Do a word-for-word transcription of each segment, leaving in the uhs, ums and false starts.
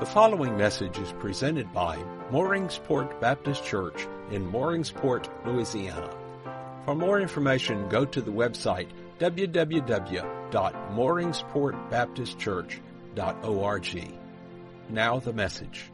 The following message is presented by Mooringsport Baptist Church in Mooringsport, Louisiana. For more information, go to the website w w w dot mooringsport baptist church dot org. Now the message.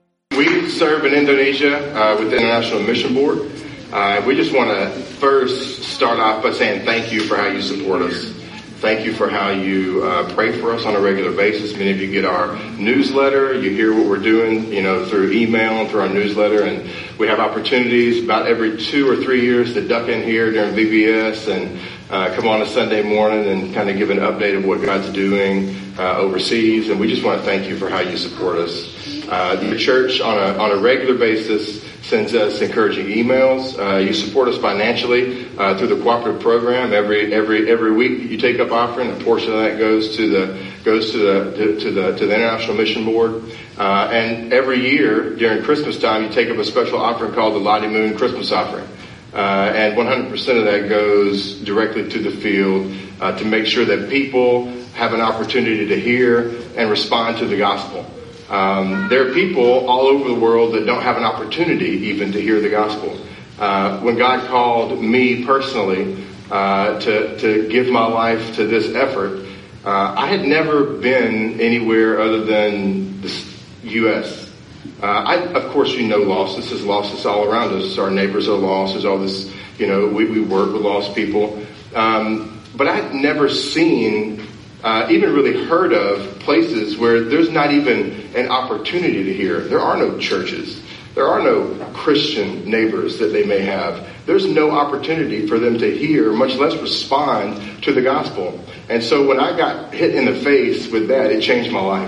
We serve in Indonesia uh, with the International Mission Board. Uh, we just want to first start off by saying thank you for how you support us. Thank you for how you uh, pray for us on a regular basis. Many of you get our newsletter. You hear what we're doing, you know, through email and through our newsletter. And we have opportunities about every two or three years to duck in here during V B S and uh, come on a Sunday morning and kind of give an update of what God's doing uh, overseas. And we just want to thank you for how you support us. Uh, the church on a on a regular basis sends us encouraging emails. Uh, you support us financially uh, through the cooperative program. Every every every week you take up offering. A portion of that goes to the goes to the to, to the to the International Mission Board. Uh, and every year during Christmas time, you take up a special offering called the Lottie Moon Christmas Offering. Uh, and one hundred percent of that goes directly to the field uh, to make sure that people have an opportunity to hear and respond to the gospel. Um, there are people all over the world that don't have an opportunity even to hear the gospel. Uh, when God called me personally uh, to, to give my life to this effort, uh, I had never been anywhere other than the U S Uh, I, of course, you know, lost. This is lost. It's all around us. Our neighbors are lost. There's all this, you know, we, we work with lost people. Um, but I had never seen Uh, even really heard of places where there's not even an opportunity to hear. There are no churches. There are no Christian neighbors that they may have. There's no opportunity for them to hear, much less respond to the gospel. And so when I got hit in the face with that, it changed my life.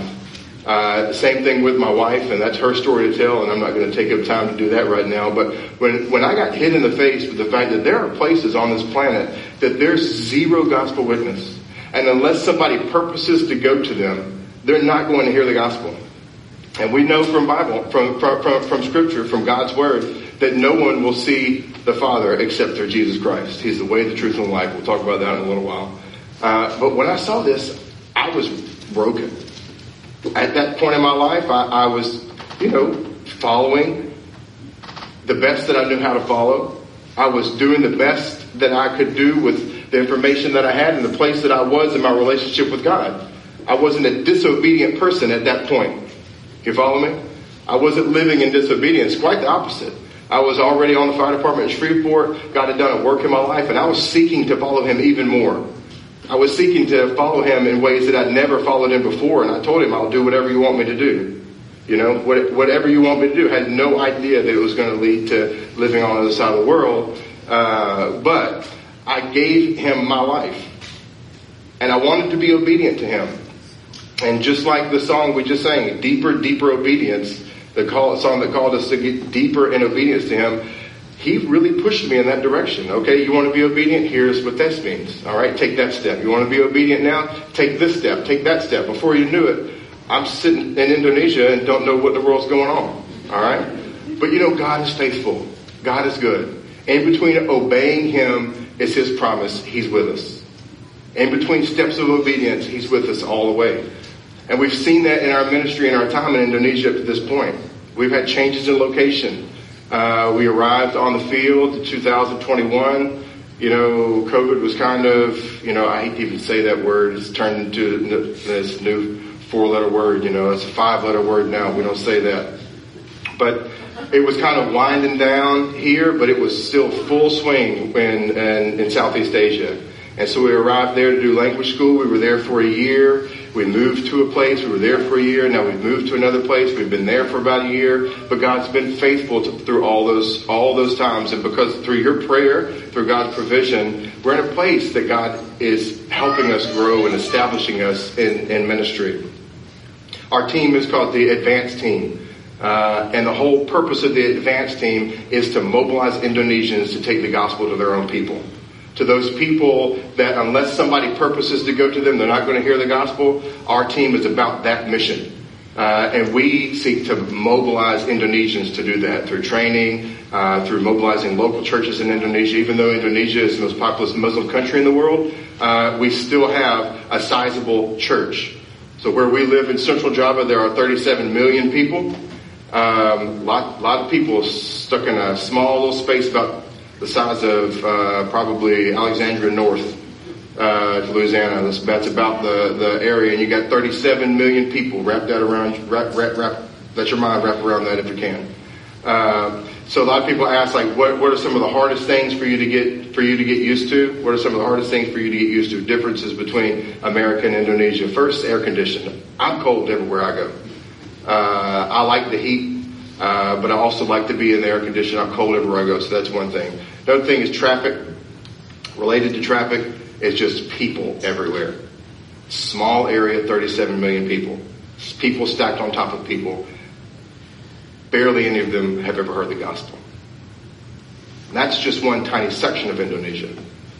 Uh, same thing with my wife, and that's her story to tell, and I'm not going to take up time to do that right now. But when, when I got hit in the face with the fact that there are places on this planet that there's zero gospel witness, and unless somebody purposes to go to them, they're not going to hear the gospel. And we know from Bible, from, from, from, from Scripture, from God's Word, that no one will see the Father except through Jesus Christ. He's the way, the truth, and the life. We'll talk about that in a little while. Uh, but when I saw this, I was broken. At that point in my life, I, I was, you know, following the best that I knew how to follow. I was doing the best that I could do with the information that I had and the place that I was in my relationship with God. I wasn't a disobedient person at that point. You follow me? I wasn't living in disobedience. Quite the opposite. I was already on the fire department in Shreveport. God had done a work in my life, and I was seeking to follow him even more. I was seeking to follow him in ways that I'd never followed him before, and I told him, I'll do whatever you want me to do. You know, whatever you want me to do. I had no idea that it was going to lead to living on the other side of the world. Uh, but I gave him my life, and I wanted to be obedient to him. And just like the song we just sang, deeper, deeper obedience, the call, song that called us to get deeper in obedience to him, he really pushed me in that direction. Okay, you want to be obedient? Here's what this means. All right, take that step. You want to be obedient now? Take this step. Take that step. Before you knew it, I'm sitting in Indonesia and don't know what the world's going on. All right, but you know, God is faithful. God is good. In between obeying him is his promise. He's with us. In between steps of obedience, he's with us all the way. And we've seen that in our ministry and our time in Indonesia up to this point. We've had changes in location. Uh, we arrived on the field in two thousand twenty-one. You know, COVID was kind of, you know, I hate to even say that word. It's turned into this new four-letter word. You know, it's a five-letter word now. We don't say that. But it was kind of winding down here, but it was still full swing in, in, in Southeast Asia. And so we arrived there to do language school. We were there for a year. We moved to a place. We were there for a year. Now we've moved to another place. We've been there for about a year. But God's been faithful to, through all those all those times. And because through your prayer, through God's provision, we're in a place that God is helping us grow and establishing us in, in ministry. Our team is called the Advanced Team. Uh, and the whole purpose of the advanced team is to mobilize Indonesians to take the gospel to their own people. To those people that unless somebody purposes to go to them, they're not going to hear the gospel. Our team is about that mission. Uh, and we seek to mobilize Indonesians to do that through training, uh, through mobilizing local churches in Indonesia. Even though Indonesia is the most populous Muslim country in the world, uh, we still have a sizable church So where we live in Central Java, there are thirty-seven million people. A um, lot, lot of people stuck in a small little space about the size of uh, probably Alexandria North uh, to Louisiana. That's, that's about the, the area. And you got thirty-seven million people. Wrap that around, wrap, wrap, wrap, let your mind wrap around that if you can. Uh, so a lot of people ask, like, what, what are some of the hardest things for you to get for you to get used to? What are some of the hardest things for you to get used to? Differences between America and Indonesia. First, air conditioning. I'm cold everywhere I go. Uh, I like the heat, uh, but I also like to be in the air conditioning. I'm cold everywhere I go, so that's one thing. Another thing is traffic. Related to traffic, it's just people everywhere. Small area, thirty-seven million people. People stacked on top of people. Barely any of them have ever heard the gospel. And that's just one tiny section of Indonesia.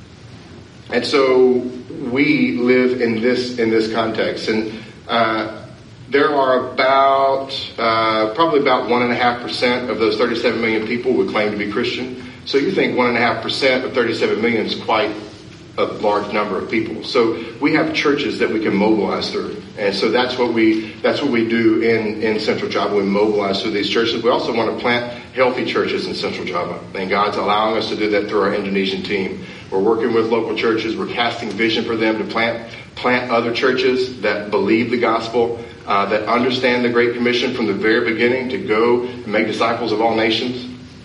And so we live in this in this context. And uh, there are about, uh, probably about one and a half percent of those thirty-seven million people would claim to be Christian. So you think one and a half percent of thirty-seven million is quite a large number of people. So we have churches that we can mobilize through. And so that's what we that's what we do in, in Central Java. We mobilize through these churches. We also want to plant healthy churches in Central Java. And God's allowing us to do that through our Indonesian team. We're working with local churches. We're casting vision for them to plant plant other churches that believe the gospel, uh, that understand the Great Commission from the very beginning to go and make disciples of all nations.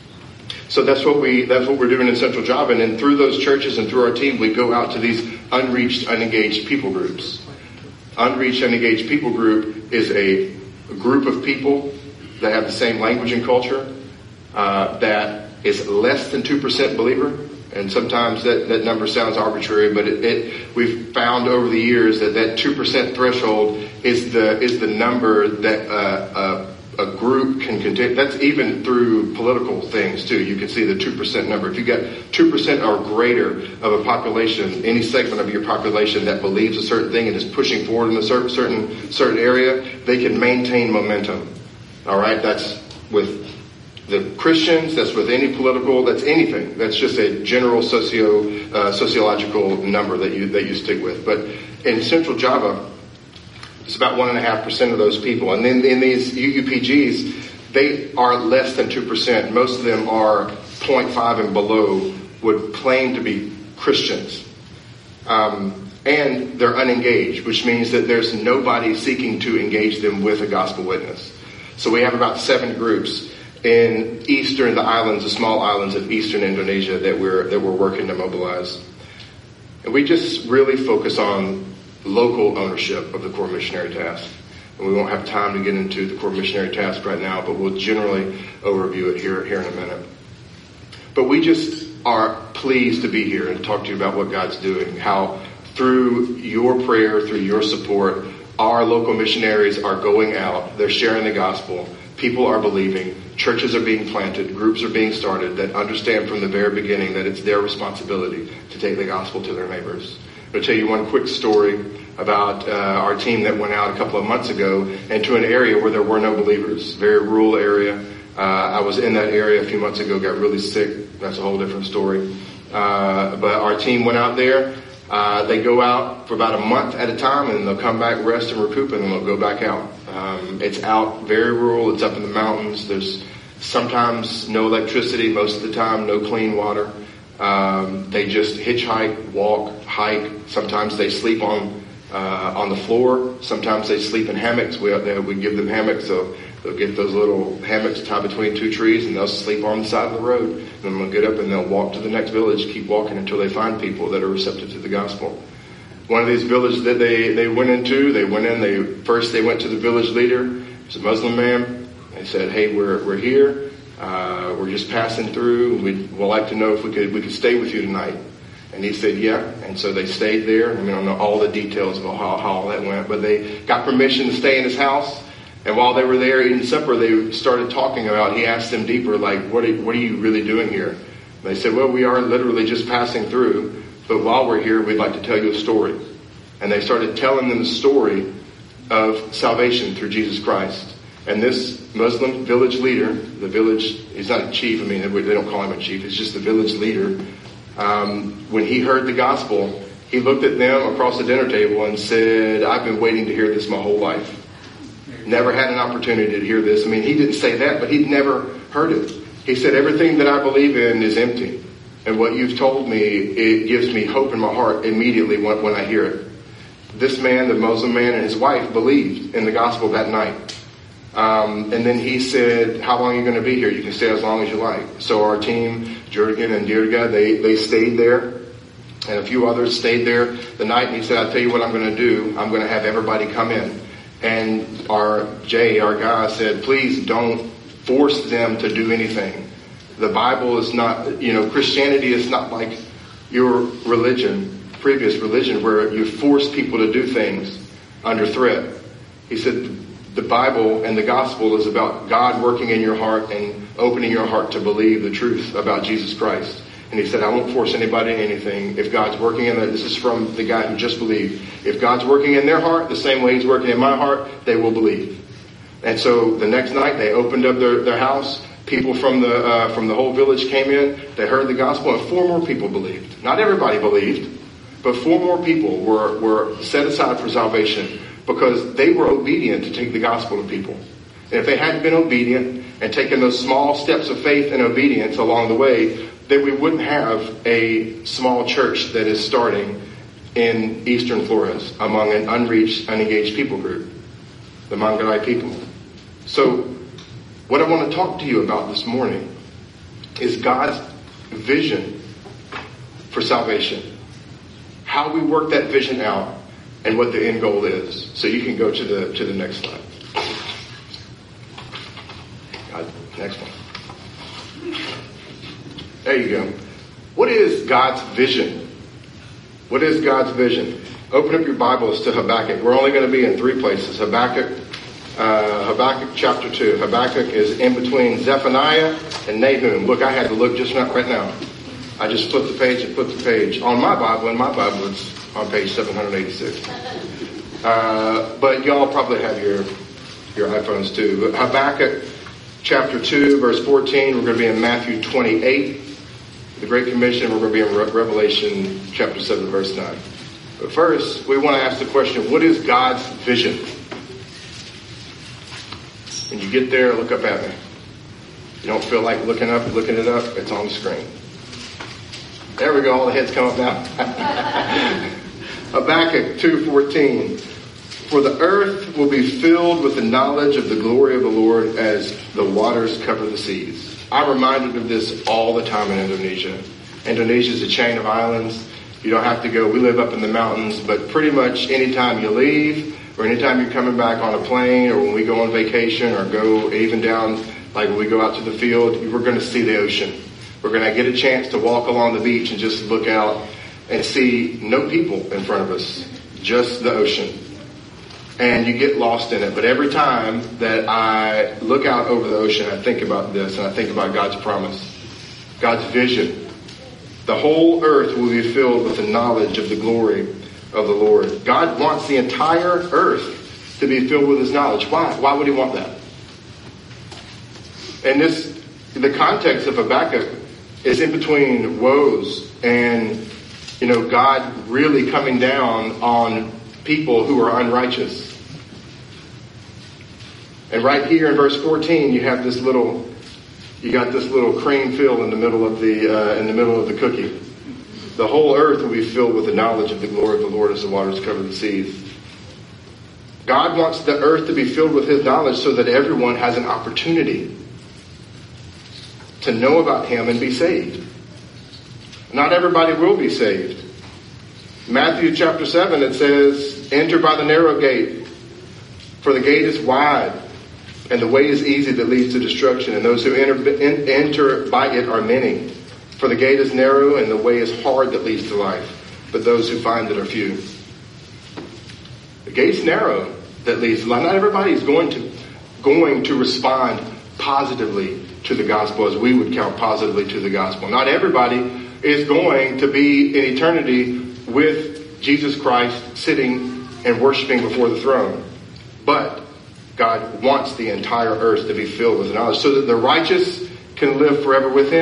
So that's what we that's what we're doing in Central Java. And then through those churches and through our team, we go out to these unreached, unengaged people groups. Unreached, unengaged people group is a group of people that have the same language and culture, uh, that is less than two percent believer. And sometimes that, that number sounds arbitrary, but it, it we've found over the years that that two percent threshold is the is the number that uh, uh, a group can contain. That's even through political things too. You can see the two percent number. If you got two percent or greater of a population, any segment of your population that believes a certain thing and is pushing forward in a certain certain certain area, they can maintain momentum. All right, that's with the Christians. That's with any political. That's anything. That's just a general socio uh, sociological number that you that you stick with. But in Central Java, it's about one and a half percent of those people. And then in these U U P Gs, they are less than two percent. Most of them are zero point five and below, would claim to be Christians. Um, and they're unengaged, which means that there's nobody seeking to engage them with a gospel witness. So we have about seven groups in eastern, the islands, the small islands of eastern Indonesia that we're, that we're working to mobilize. And we just really focus on local ownership of the core missionary task. And we won't have time to get into the core missionary task right now, but we'll generally overview it here, here in a minute. But we just are pleased to be here and talk to you about what God's doing, how through your prayer, through your support, our local missionaries are going out, they're sharing the gospel, people are believing, churches are being planted, groups are being started that understand from the very beginning that it's their responsibility to take the gospel to their neighbors. I'll tell you one quick story about uh, our team that went out a couple of months ago into an area where there were no believers, very rural area. Uh, I was in that area a few months ago, got really sick. That's a whole different story. Uh, but our team went out there. Uh, they go out for about a month at a time, and they'll come back, rest and recoup, and then they'll go back out. Um, it's out very rural. It's up in the mountains. There's sometimes no electricity, most of the time no clean water. Um, they just hitchhike, walk, hike. Sometimes they sleep on uh, on the floor. Sometimes they sleep in hammocks. We they, we give them hammocks, so they'll get those little hammocks tied between two trees, and they'll sleep on the side of the road. And then they'll get up and they'll walk to the next village, keep walking until they find people that are receptive to the gospel. One of these villages that they, they went into, they went in, they first they went to the village leader. It's a Muslim man. They said, hey, we're we're here. Uh, we're just passing through. We'd we'd like to know if we could we could stay with you tonight. And he said, yeah. And so they stayed there. I mean, I don't know all the details about how, how all that went, but they got permission to stay in his house. And while they were there eating supper, they started talking about, he asked them deeper, like, what are, what are you really doing here? And they said, well, we are literally just passing through, but while we're here, we'd like to tell you a story. And they started telling them the story of salvation through Jesus Christ. And this Muslim village leader, the village, he's not a chief, I mean, they don't call him a chief, it's just the village leader. Um, when he heard the gospel, He looked at them across the dinner table and said, I've been waiting to hear this my whole life. Never had an opportunity to hear this. I mean, he didn't say that, but he'd never heard it. He said, everything that I believe in is empty. And what you've told me, it gives me hope in my heart immediately when, when I hear it. This man, the Muslim man, and his wife believed in the gospel that night. Um, and then he said, how long are you going to be here? You can stay as long as you like. So our team, Jurgen and Dirga, they, they stayed there. And a few others stayed there the night. And he said, I'll tell you what I'm going to do. I'm going to have everybody come in. And our Jay, our guy, said, please don't force them to do anything. The Bible is not, you know, Christianity is not like your religion, previous religion, where you force people to do things under threat. He said, the Bible and the gospel is about God working in your heart and opening your heart to believe the truth about Jesus Christ. And he said, I won't force anybody into anything. If God's working in there, this is from the guy who just believed. If God's working in their heart the same way he's working in my heart, they will believe. And so the next night they opened up their, their house. People from the uh, from the whole village came in. They heard the gospel, and four more people believed. Not everybody believed, but four more people were, were set aside for salvation because they were obedient to take the gospel to people. And if they hadn't been obedient and taken those small steps of faith and obedience along the way, then we wouldn't have a small church that is starting in Eastern Flores among an unreached, unengaged people group, the Manggarai people. So what I want to talk to you about this morning is God's vision for salvation, how we work that vision out, and what the end goal is. So you can go to the to the next slide. God, next one. There you go. What is God's vision? What is God's vision? Open up your Bibles to Habakkuk. We're only going to be in three places. Habakkuk, uh, Habakkuk chapter two. Habakkuk is in between Zephaniah and Nahum. Look, I had to look just right now. I just flipped the page and flipped the page. On my Bible, in my Bible, it's on page seven eighty-six. Uh, but y'all probably have your your iPhones too. But Habakkuk chapter two, verse fourteen. We're going to be in Matthew twenty-eight. The Great Commission, we're going to be in Re- Revelation chapter seven, verse nine. But first, we want to ask the question, what is God's vision? When you get there, look up at me. You don't feel like looking up, looking it up, it's on the screen. There we go, all the heads come up now. Habakkuk two fourteen. For the earth will be filled with the knowledge of the glory of the Lord as the waters cover the seas. I'm reminded of this all the time in Indonesia. Indonesia is a chain of islands. You don't have to go. We live up in the mountains, but pretty much anytime you leave or anytime you're coming back on a plane or when we go on vacation or go even down, like when we go out to the field, we're going to see the ocean. We're going to get a chance to walk along the beach and just look out and see no people in front of us, just the ocean. And you get lost in it. But every time that I look out over the ocean, I think about this, and I think about God's promise, God's vision. The whole earth will be filled with the knowledge of the glory of the Lord. God wants the entire earth to be filled with his knowledge. Why? Why would he want that? And this, the context of Habakkuk is in between woes and, you know, God really coming down on people who are unrighteous. And right here in verse fourteen, you have this little, you got this little cream fill in the middle of the uh, in the middle of the cookie. The whole earth will be filled with the knowledge of the glory of the Lord as the waters cover the seas. God wants the earth to be filled with his knowledge so that everyone has an opportunity to know about him and be saved. Not everybody will be saved. Matthew chapter seven, it says, enter by the narrow gate, for the gate is wide, and the way is easy that leads to destruction, and those who enter, enter by it are many. For the gate is narrow, and the way is hard that leads to life, but those who find it are few. The gate's narrow that leads to life. Not everybody is going to, going to respond positively to the gospel as we would count positively to the gospel. Not everybody is going to be in eternity with Jesus Christ sitting and worshiping before the throne. But God wants the entire earth to be filled with knowledge so that the righteous can live forever with him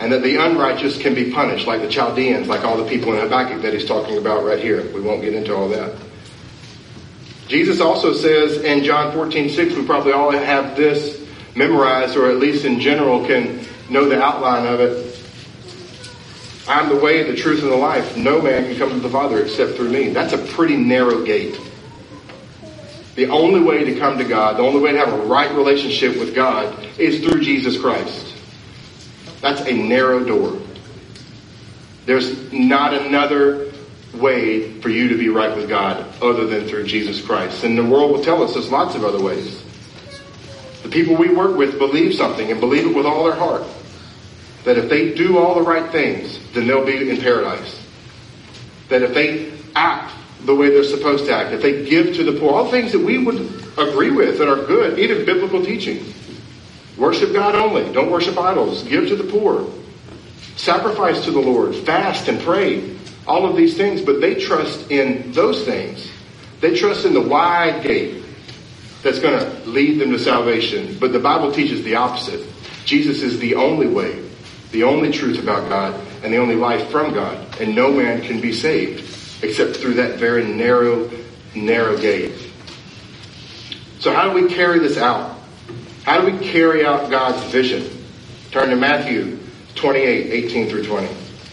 and that the unrighteous can be punished, like the Chaldeans, like all the people in Habakkuk that he's talking about right here. We won't get into all that. Jesus also says in John fourteen six, we probably all have this memorized, or at least in general can know the outline of it. I'm the way, the truth, and the life. No man can come to the Father except through me. That's a pretty narrow gate. The only way to come to God, the only way to have a right relationship with God is through Jesus Christ. That's a narrow door. There's not another way for you to be right with God other than through Jesus Christ. And the world will tell us there's lots of other ways. The people we work with believe something and believe it with all their heart. That if they do all the right things, then they'll be in paradise. That if they act the way they're supposed to act, if they give to the poor, all things that we would agree with and are good, even biblical teaching. Worship God only. Don't worship idols. Give to the poor. Sacrifice to the Lord. Fast and pray. All of these things, but they trust in those things. They trust in the wide gate that's going to lead them to salvation. But the Bible teaches the opposite. Jesus is the only way, the only truth about God, and the only life from God. And no man can be saved except through that very narrow, narrow gate. So how do we carry this out? How do we carry out God's vision? Turn to Matthew twenty-eight, eighteen through twenty.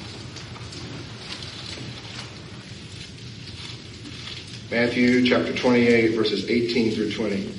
Matthew chapter twenty-eight, verses eighteen through twenty.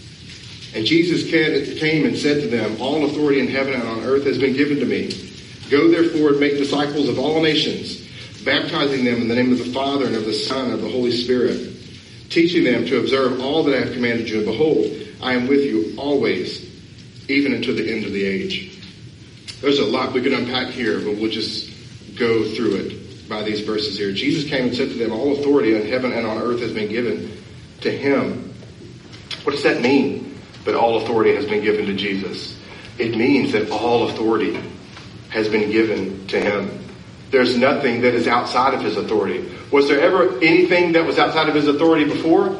And Jesus came and said to them, all authority in heaven and on earth has been given to me. Go therefore and make disciples of all nations, baptizing them in the name of the Father and of the Son and of the Holy Spirit, teaching them to observe all that I have commanded you. And behold, I am with you always, even unto the end of the age. There's a lot we could unpack here, but we'll just go through it by these verses here. Jesus came and said to them, all authority in heaven and on earth has been given to him. What does that mean, that all authority has been given to Jesus? It means that all authority has been given to him. There's nothing that is outside of his authority. Was there ever anything that was outside of his authority before?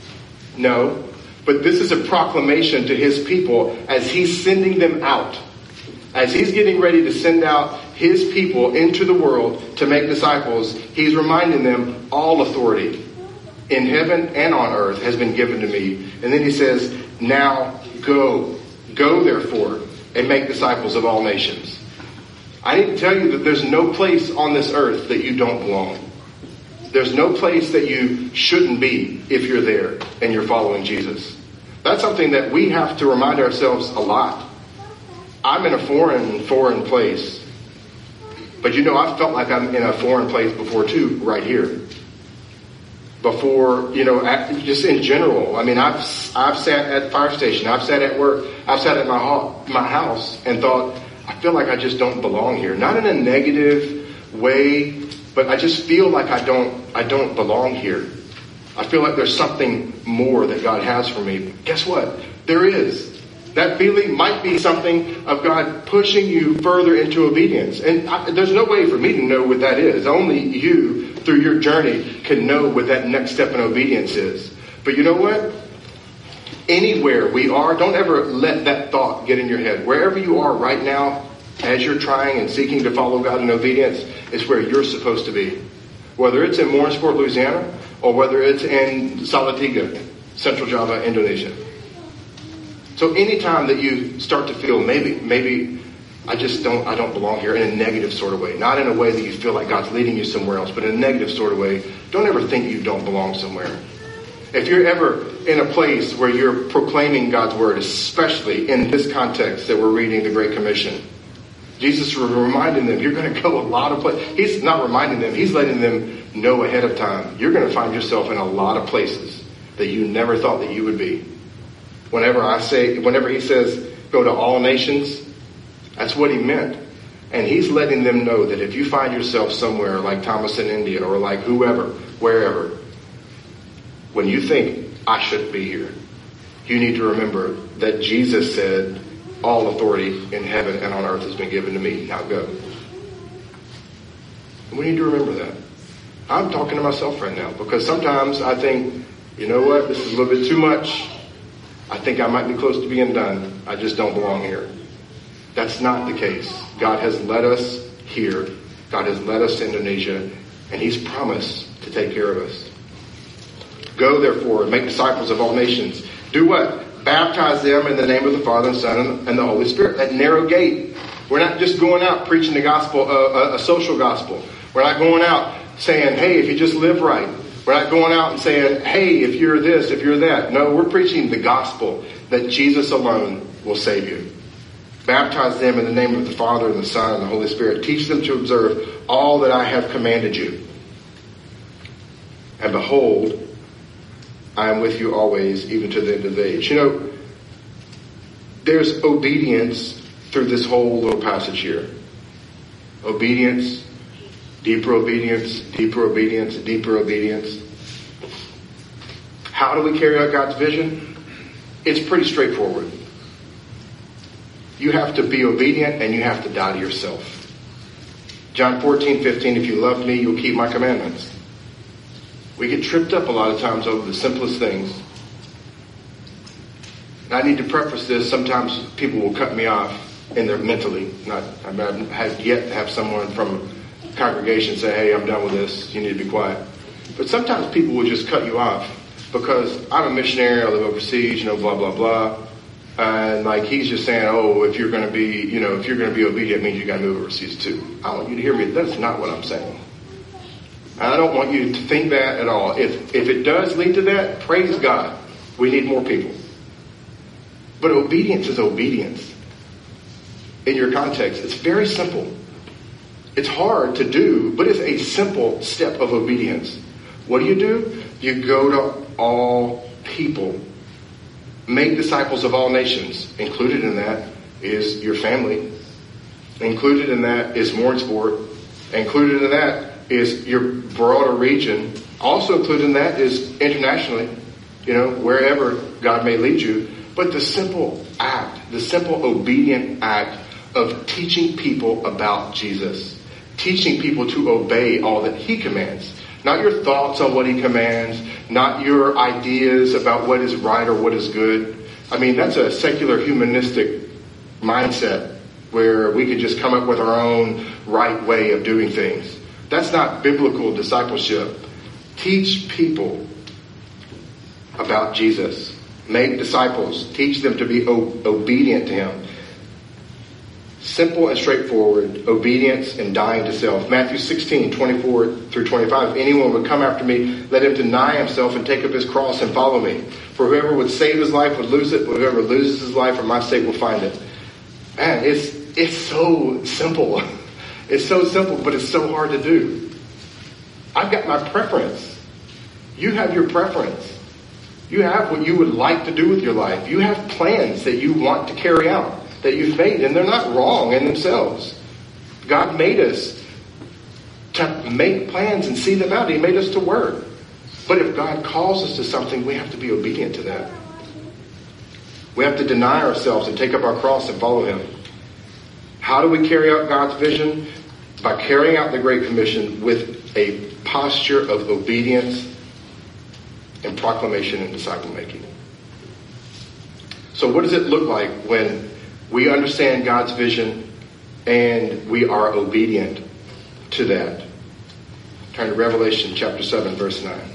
No. But this is a proclamation to his people as he's sending them out. As he's getting ready to send out his people into the world to make disciples, he's reminding them all authority in heaven and on earth has been given to me. And then he says, now go. Go therefore and make disciples of all nations. I need to tell you that there's no place on this earth that you don't belong. There's no place that you shouldn't be if you're there and you're following Jesus. That's something that we have to remind ourselves a lot. I'm in a foreign, foreign place. But you know, I've felt like I'm in a foreign place before too, right here. Before, you know, just in general. I mean, I've I've sat at the fire station. I've sat at work. I've sat at my my house and thought, I feel like I just don't belong here. Not in a negative way, but I just feel like I don't I don't belong here. I feel like there's something more that God has for me. But guess what? There is. That feeling might be something of God pushing you further into obedience. And I, there's no way for me to know what that is. Only you, through your journey, can know what that next step in obedience is. But you know what? Anywhere we are, don't ever let that thought get in your head. Wherever you are right now, as you're trying and seeking to follow God in obedience, is where you're supposed to be. Whether it's in Moringsport, Louisiana, or whether it's in Salatiga, Central Java, Indonesia. So anytime that you start to feel maybe, maybe I just don't, I don't belong here in a negative sort of way, not in a way that you feel like God's leading you somewhere else, but in a negative sort of way, don't ever think you don't belong somewhere. If you're ever in a place where you're proclaiming God's word, especially in this context that we're reading the Great Commission, Jesus was reminding them, you're going to go a lot of places. He's not reminding them, he's letting them know ahead of time. You're going to find yourself in a lot of places that you never thought that you would be. Whenever I say, whenever he says, go to all nations, that's what he meant. And he's letting them know that if you find yourself somewhere like Thomas in India or like whoever, wherever, when you think, I shouldn't be here, you need to remember that Jesus said, all authority in heaven and on earth has been given to me. Now go. And we need to remember that. I'm talking to myself right now because sometimes I think, you know what, this is a little bit too much. I think I might be close to being done. I just don't belong here. That's not the case. God has led us here. God has led us to Indonesia, and he's promised to take care of us. Go, therefore, and make disciples of all nations. Do what? Baptize them in the name of the Father and Son and the Holy Spirit. That narrow gate. We're not just going out preaching the gospel, uh, a, a social gospel. We're not going out saying, hey, if you just live right. We're not going out and saying, hey, if you're this, if you're that. No, we're preaching the gospel that Jesus alone will save you. Baptize them in the name of the Father and the Son and the Holy Spirit. Teach them to observe all that I have commanded you. And behold, I am with you always, even to the end of the age. You know, there's obedience through this whole little passage here. Obedience, deeper obedience, deeper obedience, deeper obedience. How do we carry out God's vision? It's pretty straightforward. You have to be obedient and you have to die to yourself. John fourteen fifteen, if you love me, you'll keep my commandments. We get tripped up a lot of times over the simplest things. And I need to preface this. Sometimes people will cut me off in their mentally. Not, I have yet to have someone from a congregation say, hey, I'm done with this. You need to be quiet. But sometimes people will just cut you off because I'm a missionary. I live overseas, you know, blah, blah, blah. And like he's just saying, oh, if you're going to be, you know, if you're going to be obedient, it means you got to move overseas too. I want you to hear me. That's not what I'm saying. I don't want you to think that at all. If if it does lead to that, praise God. We need more people. But obedience is obedience. In your context, it's very simple. It's hard to do, but it's a simple step of obedience. What do you do? You go to all people. Make disciples of all nations. Included in that is your family. Included in that is Mooringsport. Included in that is your broader region. Also included in that is internationally, you know, wherever God may lead you. But the simple act, the simple obedient act of teaching people about Jesus. Teaching people to obey all that he commands. Not your thoughts on what he commands. Not your ideas about what is right or what is good. I mean, that's a secular humanistic mindset where we can just come up with our own right way of doing things. That's not biblical discipleship. Teach people about Jesus. Make disciples. Teach them to be o- obedient to him. Simple and straightforward obedience and dying to self. Matthew sixteen, twenty-four through twenty-five. If anyone would come after me, let him deny himself and take up his cross and follow me. For whoever would save his life would lose it, but whoever loses his life for my sake will find it. Man, it's it's so simple. It's so simple, but it's so hard to do. I've got my preference. You have your preference. You have what you would like to do with your life. You have plans that you want to carry out, that you've made, and they're not wrong in themselves. God made us to make plans and see them out. He made us to work. But if God calls us to something, we have to be obedient to that. We have to deny ourselves and take up our cross and follow him. How do we carry out God's vision? By carrying out the Great Commission with a posture of obedience and proclamation and disciple making. So what does it look like when we understand God's vision and we are obedient to that? Turn to Revelation chapter seven, verse nine.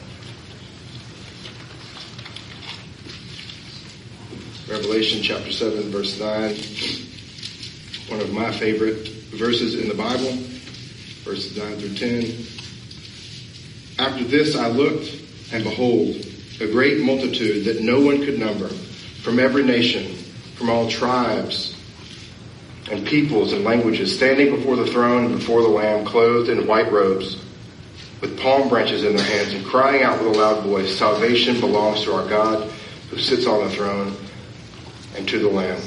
Revelation chapter seven, verse nine. One of my favorite verses in the Bible. Verses nine through ten. After this I looked, and behold, a great multitude that no one could number, from every nation, from all tribes and peoples and languages, standing before the throne and before the Lamb, clothed in white robes, with palm branches in their hands, and crying out with a loud voice, salvation belongs to our God who sits on the throne and to the Lamb.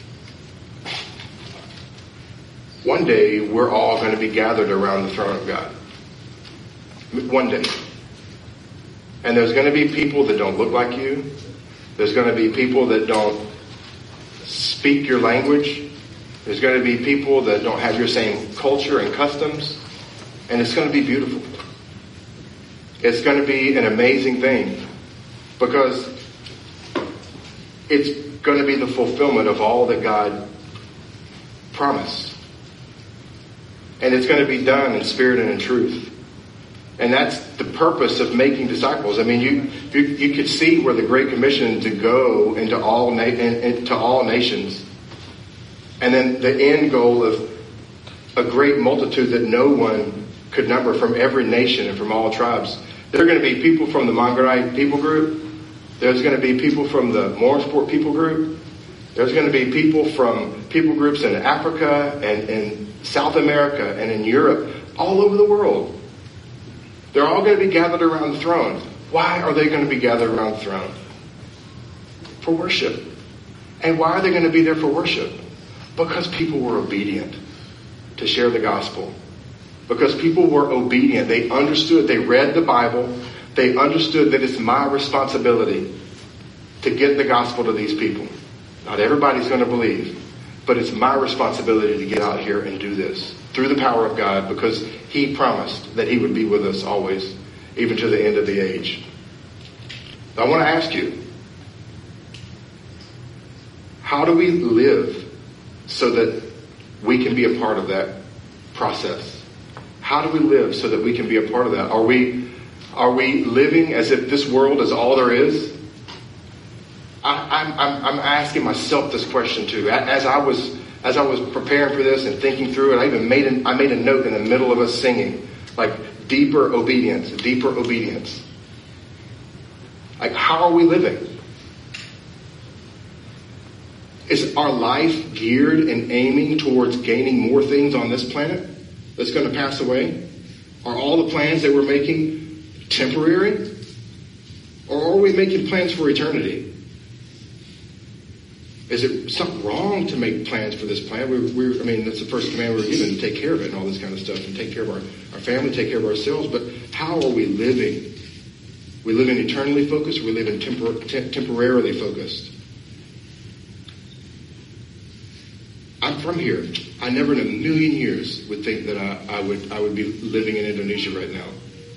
One day, we're all going to be gathered around the throne of God. One day. And there's going to be people that don't look like you. There's going to be people that don't speak your language. There's going to be people that don't have your same culture and customs. And it's going to be beautiful. It's going to be an amazing thing. Because it's going to be the fulfillment of all that God promised. And it's going to be done in spirit and in truth. And that's the purpose of making disciples. I mean, you you, you could see where the Great Commission to go into all na- into all nations, and then the end goal of a great multitude that no one could number from every nation and from all tribes. There are going to be people from the Mongolite people group. There's going to be people from the Morinsport people group. There's going to be people from people groups in Africa and in South America and in Europe, all over the world. They're all going to be gathered around the throne. Why are they going to be gathered around the throne? For worship. And why are they going to be there for worship? Because people were obedient to share the gospel. Because people were obedient. They understood. They read the Bible. They understood that it's my responsibility to get the gospel to these people. Not everybody's going to believe, but it's my responsibility to get out here and do this through the power of God, because he promised that he would be with us always, even to the end of the age. I want to ask you, how do we live so that we can be a part of that process? How do we live so that we can be a part of that? Are we, are we living as if this world is all there is? I, I'm, I'm, I'm asking myself this question too. As I was, as I was preparing for this and thinking through it, I even made a, I made a note in the middle of us singing, like deeper obedience, deeper obedience. Like, how are we living? Is our life geared and aiming towards gaining more things on this planet that's going to pass away? Are all the plans that we're making temporary? Or are we making plans for eternity? Is it something wrong to make plans for this planet? We, we, I mean, that's the first command we were given, to take care of it and all this kind of stuff, and take care of our, our family, take care of ourselves. But how are we living? We live in eternally focused, or we live in tempor- te- temporarily focused? I'm from here. I never in a million years would think that I, I would I would be living in Indonesia right now.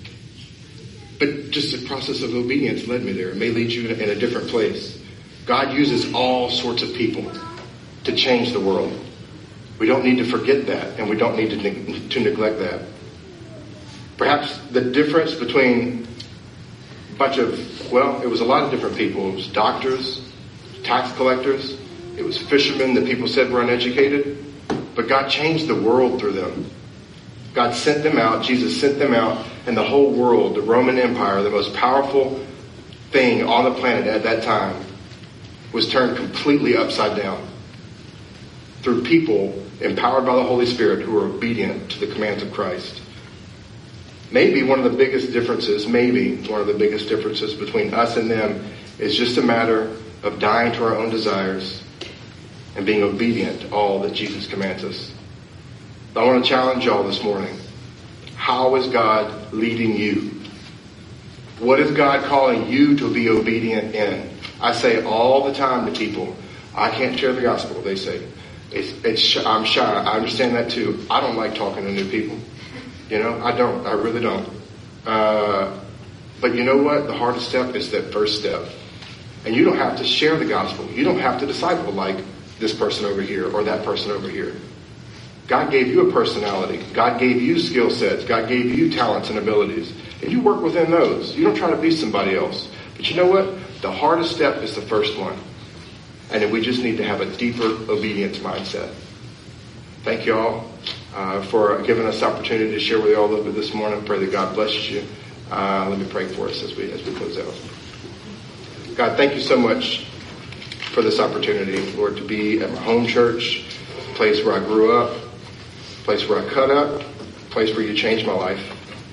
But just the process of obedience led me there. It may lead you in a different place. God uses all sorts of people to change the world. We don't need to forget that, and we don't need to, ne- to neglect that. Perhaps the difference between a bunch of, well, it was a lot of different people. It was doctors, tax collectors, it was fishermen that people said were uneducated, but God changed the world through them. God sent them out, Jesus sent them out, and the whole world, the Roman Empire, the most powerful thing on the planet at that time, was turned completely upside down through people empowered by the Holy Spirit who are obedient to the commands of Christ. Maybe one of the biggest differences, maybe one of the biggest differences between us and them is just a matter of dying to our own desires and being obedient to all that Jesus commands us. I want to challenge y'all this morning. How is God leading you? What is God calling you to be obedient in? I say all the time to people, I can't share the gospel. They say, it's, it's, I'm shy. I understand that too. I don't like talking to new people. You know, I don't. I really don't. Uh, but you know what? The hardest step is that first step. And you don't have to share the gospel. You don't have to disciple like this person over here or that person over here. God gave you a personality. God gave you skill sets. God gave you talents and abilities. And you work within those. You don't try to be somebody else. But you know what? The hardest step is the first one. And then we just need to have a deeper obedience mindset. Thank you all uh, for giving us the opportunity to share with you all a little bit this morning. I pray that God blesses you. Uh, let me pray for us as we as we close out. God, thank you so much for this opportunity, Lord, to be at my home church, a place where I grew up, a place where I cut up, a place where you changed my life.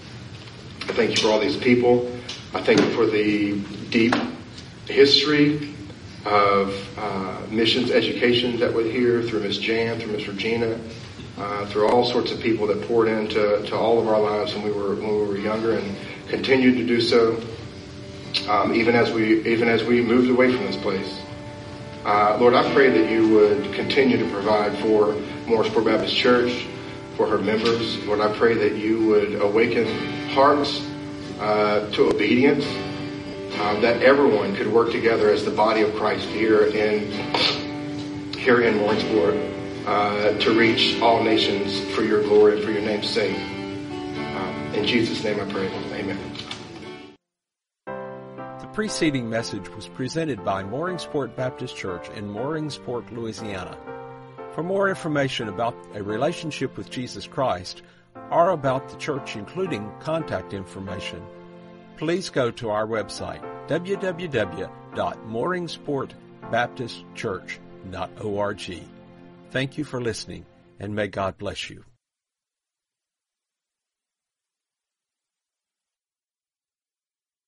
I thank you for all these people. I thank you for the deep history of uh, missions education that we're here through Miss Jan, through Miss Regina, uh, through all sorts of people that poured into to all of our lives when we were when we were younger and continued to do so, um, even as we even as we moved away from this place. Uh, Lord, I pray that you would continue to provide for Morinsport Baptist Church, for her members. Lord, I pray that you would awaken hearts uh, to obedience. Um, that everyone could work together as the body of Christ here in here in Morinsport. uh, to reach all nations for your glory and for your name's sake. Um, in Jesus' name I pray. Amen. The preceding message was presented by Mooringsport Baptist Church in Mooringsport, Louisiana. For more information about a relationship with Jesus Christ or about the church, including contact information, please go to our website, w w w dot mooringsport baptist church dot org. Thank you for listening, and may God bless you.